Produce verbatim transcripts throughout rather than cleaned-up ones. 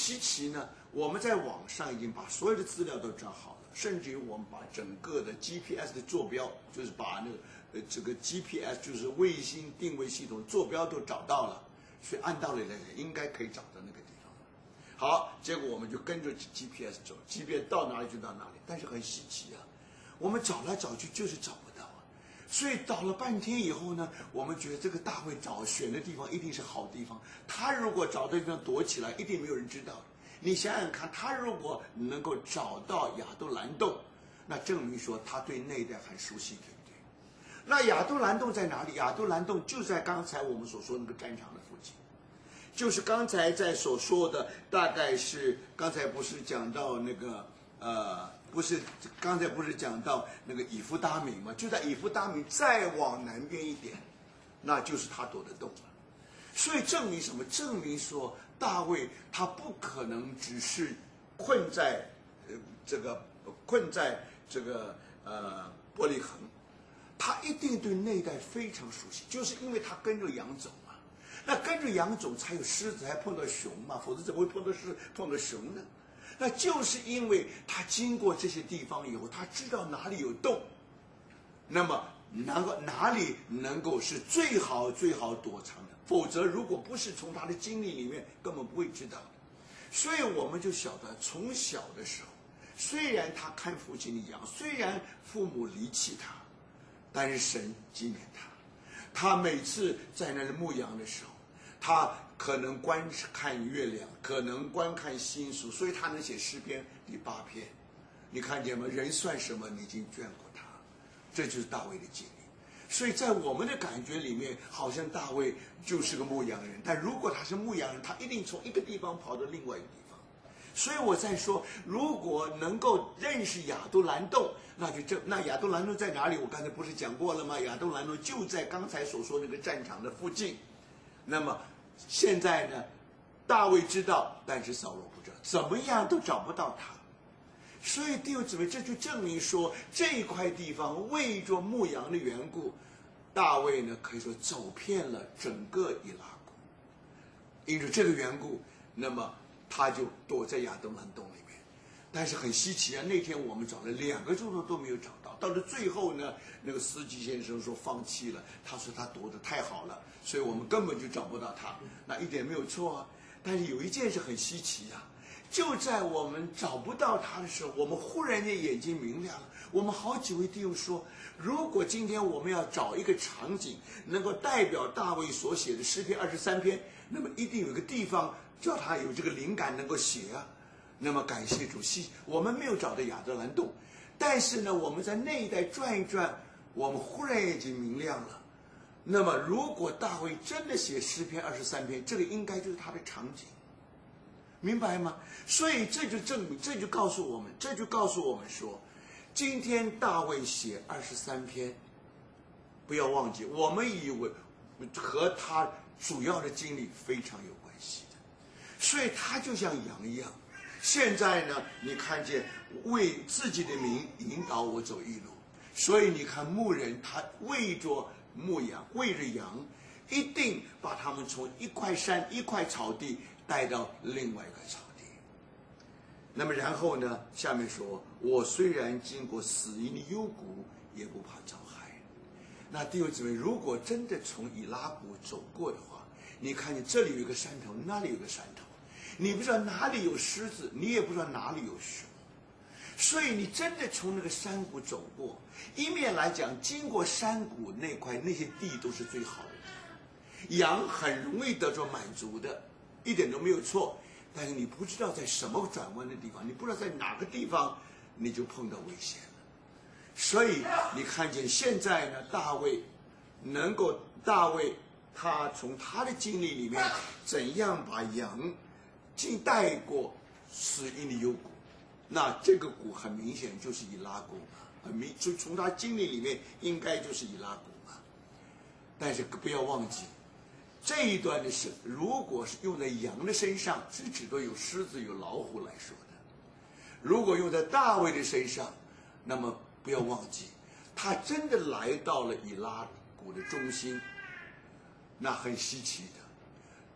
稀奇呢？我们在网上已经把所有的资料都找好了，甚至于我们把整个的 G P S 的坐标，就是把那个呃这个 G P S 就是卫星定位系统坐标都找到了，所以按道理来讲应该可以找到那个地方。好，结果我们就跟着 G P S 走 ，G P S 到哪里就到哪里，但是很稀奇啊，我们找来找去就是找不到啊。所以找了半天以后呢，我们觉得这个大卫找选的地方一定是好地方。他如果找的地方躲起来，一定没有人知道。你想想看，他如果能够找到亚杜兰洞，那证明说他对那一带很熟悉，对不对？那亚杜兰洞在哪里？亚杜兰洞就在刚才我们所说那个战场的附近，就是刚才在所说的，大概是刚才不是讲到那个呃。不是，刚才不是讲到那个以弗达米吗？就在以弗达米再往南边一点，那就是他躲的洞了。所以证明什么？证明说大卫他不可能只是困在呃这个困在这个呃伯利恒，他一定对那一带非常熟悉，就是因为他跟着羊走嘛。那跟着羊走才有狮子，还碰到熊嘛，否则怎么会碰到狮碰到熊呢？那就是因为他经过这些地方以后，他知道哪里有洞，那么哪个哪里能够是最好最好躲藏的，否则如果不是从他的经历里面，根本不会知道的。所以我们就晓得，从小的时候，虽然他看父亲的羊，虽然父母离弃他，但是神纪念他。他每次在那里牧羊的时候，他可能观看月亮，可能观看星宿，所以他能写诗篇第八篇。你看见吗？人算什么？你已经眷顾他，这就是大卫的经历。所以在我们的感觉里面，好像大卫就是个牧羊人，但如果他是牧羊人，他一定从一个地方跑到另外一个地方。所以我在说，如果能够认识亚杜兰洞，那就这那亚杜兰洞在哪里？我刚才不是讲过了吗？亚杜兰洞就在刚才所说那个战场的附近。那么现在呢，大卫知道，但是扫罗不知道，怎么样都找不到他。所以弟兄姊妹，这就证明说，这一块地方为着牧羊的缘故，大卫呢可以说走遍了整个以拉谷。因着这个缘故，那么他就躲在亚杜兰洞里面。但是很稀奇啊，那天我们找了两个钟头都没有找到，到了最后呢，那个司机先生说放弃了，他说他躲得太好了，所以我们根本就找不到他，那一点没有错啊。但是有一件事很稀奇啊，就在我们找不到他的时候，我们忽然间眼睛明亮了。我们好几位弟兄说，如果今天我们要找一个场景能够代表大卫所写的诗篇二十三篇，那么一定有一个地方叫他有这个灵感能够写啊。那么感谢主，我们没有找到亚杜兰洞，但是呢，我们在那一带转一转，我们忽然眼睛明亮了。那么如果大卫真的写诗篇二十三篇，这个应该就是他的场景，明白吗？所以这就证明，这就告诉我们，这就告诉我们说，今天大卫写二十三篇，不要忘记，我们以为和他主要的经历非常有关系的，所以他就像羊一样。现在呢，你看见为自己的名引导我走义路，所以你看牧人他为着牧羊，为着羊，一定把他们从一块山一块草地带到另外一块草地。那么然后呢，下面说，我虽然经过死荫的幽谷，也不怕遭害。那弟兄姊妹，如果真的从以拉谷走过的话，你看见这里有一个山头，那里有个山头，你不知道哪里有狮子，你也不知道哪里有熊，所以你真的从那个山谷走过，一面来讲，经过山谷那块那些地都是最好的地，羊很容易得着满足的，一点都没有错。但是你不知道在什么转弯的地方，你不知道在哪个地方，你就碰到危险了。所以你看见现在呢，大卫能够，大卫他从他的经历里面怎样把羊尽带过死荫的幽谷，那这个谷很明显就是以拉谷嘛，很明，就从他经历里面应该就是以拉谷嘛。但是不要忘记，这一段的是如果是用在羊的身上，是指的有狮子有老虎来说的；如果用在大卫的身上，那么不要忘记，他真的来到了以拉谷的中心，那很稀奇的。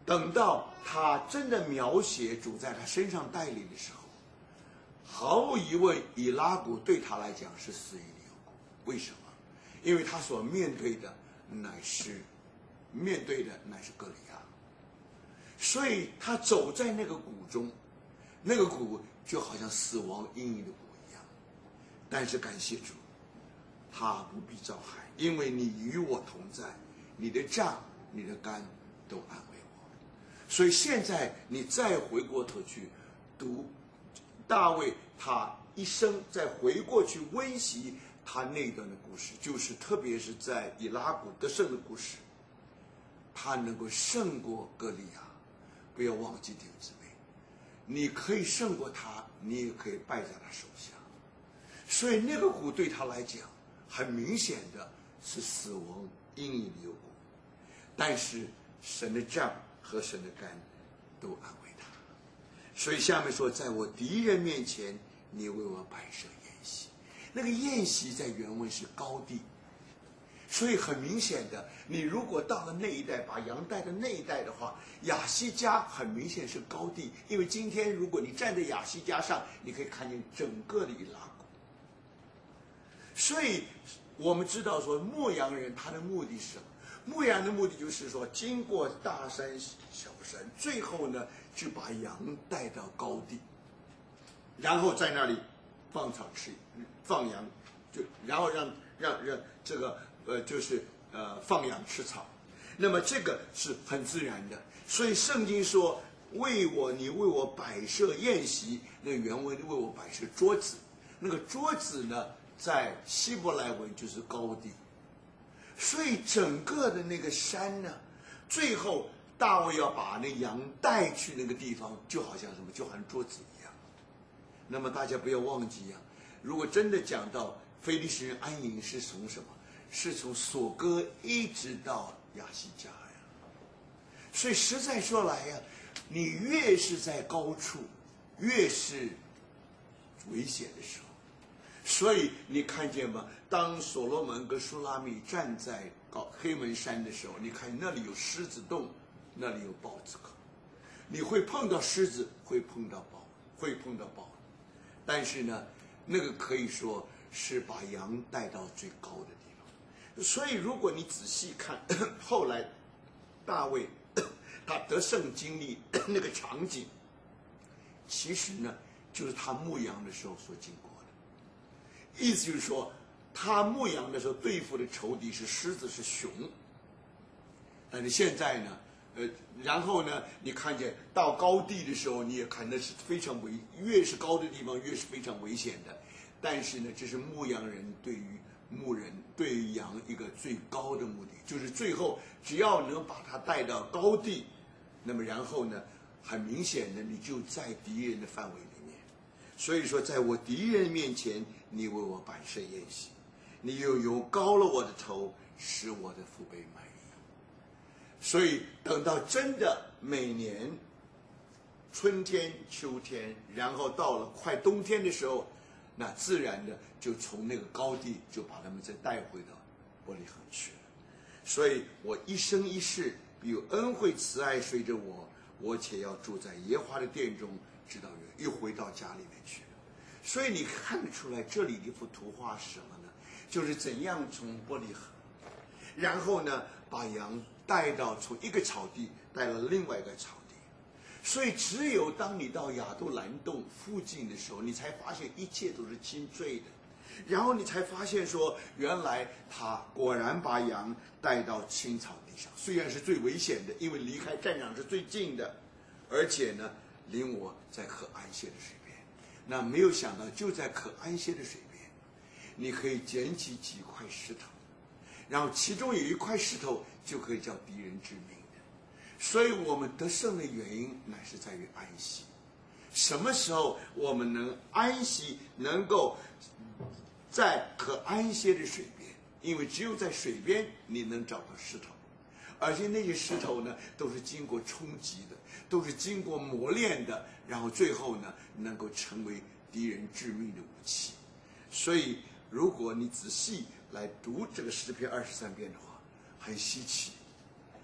等到他真的描写主在他身上带领的时候，毫无疑问，以拉谷对他来讲是死于有谷。为什么？因为他所面对的乃是面对的乃是歌利亚，所以他走在那个谷中，那个谷就好像死亡阴影的谷一样。但是感谢主，他不必遭害，因为你与我同在，你的杖、你的竿都安慰我。所以现在你再回过头去读大卫他一生，再回过去温习他那段的故事，就是特别是在以拉谷得胜的故事，他能够胜过歌利亚。不要忘记弟兄姊妹，你可以胜过他，你也可以败在他手下。所以那个谷对他来讲，很明显的是死亡阴影的有谷，但是神的杖和神的竿都安慰他。所以下面说，在我敌人面前，你为我摆设宴席。那个宴席在原文是高地，所以很明显的，你如果到了那一带，把羊带到那一带的话，亚西加很明显是高地，因为今天如果你站在亚西加上，你可以看见整个的以拉谷。所以我们知道说，牧羊人他的目的是什么？牧羊的目的就是说，经过大山小山，最后呢就把羊带到高地，然后在那里放草吃，放羊，就然后让让让这个呃就是呃放羊吃草。那么这个是很自然的。所以圣经说，为我你为我摆设宴席，那个原文为我摆设桌子，那个桌子呢在希伯来文就是高地。所以整个的那个山呢，最后大卫要把那羊带去那个地方，就好像什么，就好像桌子一样。那么大家不要忘记呀、啊，如果真的讲到非利士人安营是从什么？是从索哥一直到亚西加呀。所以实在说来呀、啊，你越是在高处，越是危险的时候。所以你看见吗？当所罗门跟舒拉密站在高黑门山的时候，你看那里有狮子洞，那里有豹子口，你会碰到狮子，会碰到豹，会碰到豹。但是呢，那个可以说是把羊带到最高的地方。所以如果你仔细看后来大卫他得胜经历那个场景，其实呢就是他牧羊的时候所经过。意思就是说，他牧羊的时候对付的仇敌是狮子是熊，但是现在呢，呃，然后呢，你看见到高地的时候，你也看那是非常危，越是高的地方越是非常危险的。但是呢，这是牧羊人对于牧人对于羊一个最高的目的，就是最后只要能把它带到高地，那么然后呢，很明显的你就在敌人的范围里面。所以说，在我敌人面前，你为我摆设宴席，你又油膏了我的头，使我的腹背满意。所以等到真的每年春天、秋天，然后到了快冬天的时候，那自然的就从那个高地就把他们再带回到伯利恒去了。所以我一生一世必有恩惠慈爱随着我，我且要住在耶和华的殿中，直到又回到家里面去了。所以你看得出来，这里的一幅图画是什么呢？就是怎样从伯利恒，然后呢把羊带到从一个草地带到另外一个草地。所以只有当你到亚杜兰洞附近的时候，你才发现一切都是清脆的，然后你才发现说，原来他果然把羊带到青草地上，虽然是最危险的，因为离开战场是最近的，而且呢领我在可安歇的水边。那没有想到，就在可安歇的水边，你可以捡起几块石头，然后其中有一块石头就可以叫敌人致命的。所以我们得胜的原因乃是在于安息。什么时候我们能安息，能够在可安歇的水边？因为只有在水边你能找到石头，而且那些石头呢都是经过冲击的，都是经过磨练的，然后最后呢能够成为敌人致命的武器。所以如果你仔细来读这个诗篇二十三篇的话，很稀奇，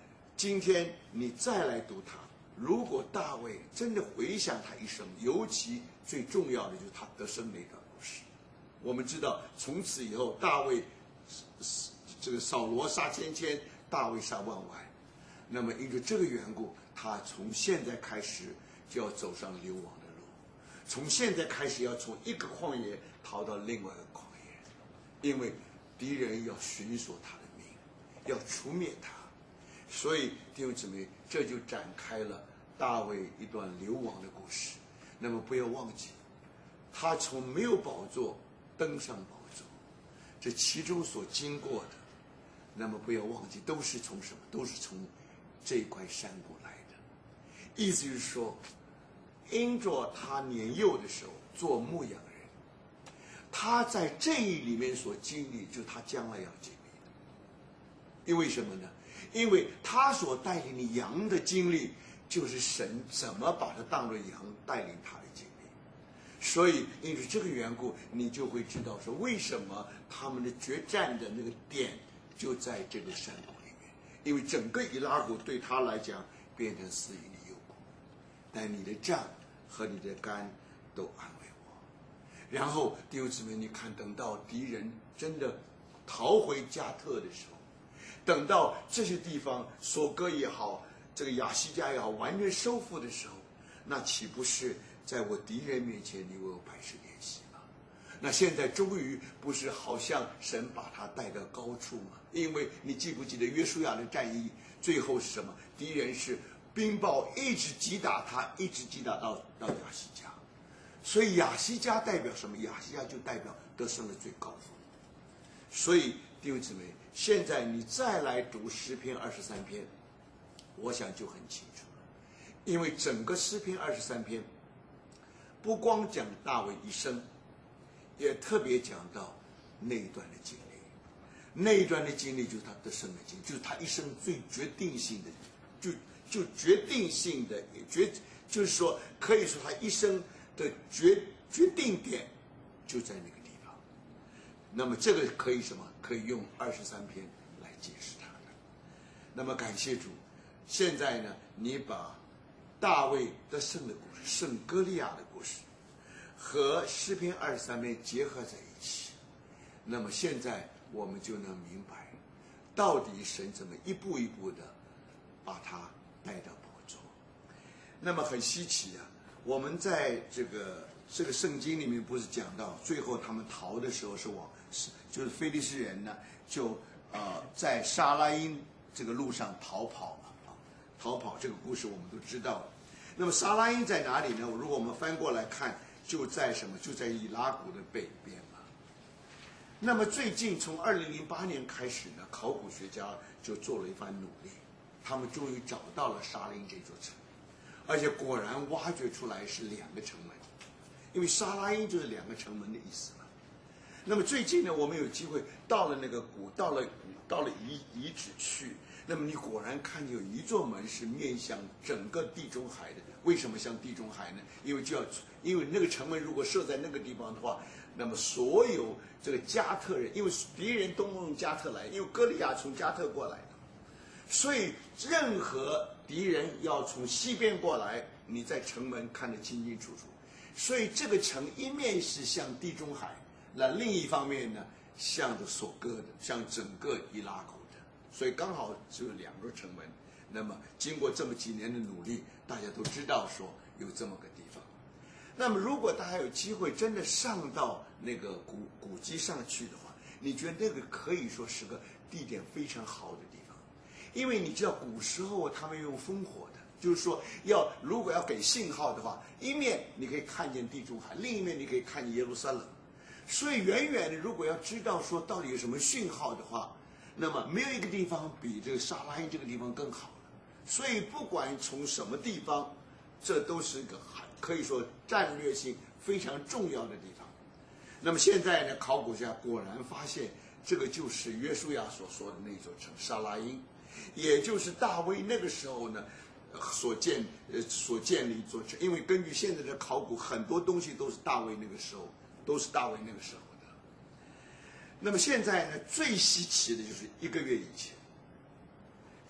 今天你再来读它，如果大卫真的回想他一生，尤其最重要的就是他得胜那段故事。我们知道，从此以后，大卫这个扫罗杀千千，大卫杀万万。那么因着这个缘故，他从现在开始就要走上流亡的路，从现在开始要从一个旷野逃到另外一个旷野，因为敌人要寻索他的命，要除灭他。所以弟兄姊妹，这就展开了大卫一段流亡的故事。那么不要忘记，他从没有宝座登上宝座，这其中所经过的，那么不要忘记，都是从什么？都是从这块山谷来的。意思就是说，因着他年幼的时候做牧羊人，他在这里面所经历，就是他将来要经历的。因为什么呢？因为他所带领的羊的经历，就是神怎么把他当作羊带领他的经历。所以因为这个缘故，你就会知道说，为什么他们的决战的那个点就在这个山谷里面。因为整个以拉谷对他来讲变成肆意的诱惑，但你的杖和你的竿都安慰我。然后弟兄姊妹，你看，等到敌人真的逃回加特的时候，等到这些地方索哥也好，这个亚西加也好，完全收复的时候，那岂不是在我敌人面前你为我摆设筵席吗？那现在终于不是好像神把他带到高处吗？因为你记不记得约书亚的战役最后是什么？敌人是冰雹一直击打他，一直击打到到亚西加。所以亚西加代表什么？亚西加就代表得胜的最高峰。所以弟兄姊妹，现在你再来读诗篇二十三篇，我想就很清楚了。因为整个诗篇二十三篇不光讲大卫一生，也特别讲到那一段的经历。那一段的经历就是他得胜的经历，就是他一生最决定性的，就就决定性的决，就是说可以说他一生的决决定点就在那个地方。那么这个可以什么？可以用二十三篇来解释它的。那么感谢主，现在呢，你把大卫得胜的故事、圣歌利亚的故事和诗篇二十三篇结合在一起，那么现在我们就能明白，到底神怎么一步一步的把他带到宝座。那么很稀奇啊，我们在这个这个圣经里面不是讲到最后他们逃的时候是往就是非利士人呢就呃在沙拉因这个路上逃跑嘛啊，逃跑这个故事我们都知道了。那么沙拉因在哪里呢？如果我们翻过来看，就在什么？就在以拉谷的北边嘛。那么最近从二零零八年开始呢，考古学家就做了一番努力，他们终于找到了沙拉因这座城，而且果然挖掘出来是两个城门，因为沙拉因就是两个城门的意思嘛。那么最近呢，我们有机会到了那个古，到了到了遗遗址去，那么你果然看见有一座门是面向整个地中海的。为什么向地中海呢？因为就要因为那个城门如果设在那个地方的话，那么所有这个加特人，因为敌人都从加特来，因为歌利亚从加特过来的，所以任何敌人要从西边过来，你在城门看得清清楚楚。所以这个城一面是向地中海，那另一方面呢，向着所割的，向整个伊拉克的，所以刚好只有两个城门。那么经过这么几年的努力，大家都知道说有这么个地方。那么如果大家有机会真的上到那个古古迹上去的话，你觉得那个可以说是个地点非常好的地方，因为你知道古时候他们用烽火的，就是说要如果要给信号的话，一面你可以看见地中海，另一面你可以看见耶路撒冷。所以远远的如果要知道说到底有什么讯号的话，那么没有一个地方比这个沙拉因这个地方更好了。所以不管从什么地方，这都是一个可以说战略性非常重要的地方。那么现在呢，考古学家果然发现这个就是约书亚所说的那座城沙拉因，也就是大卫那个时候呢所建呃所建立一座城。因为根据现在的考古，很多东西都是大卫那个时候都是大卫那个时候的。那么现在呢，最稀奇的就是一个月以前，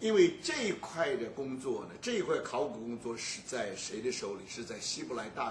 因为这一块的工作呢，这一块考古工作是在谁的手里？是在希伯来大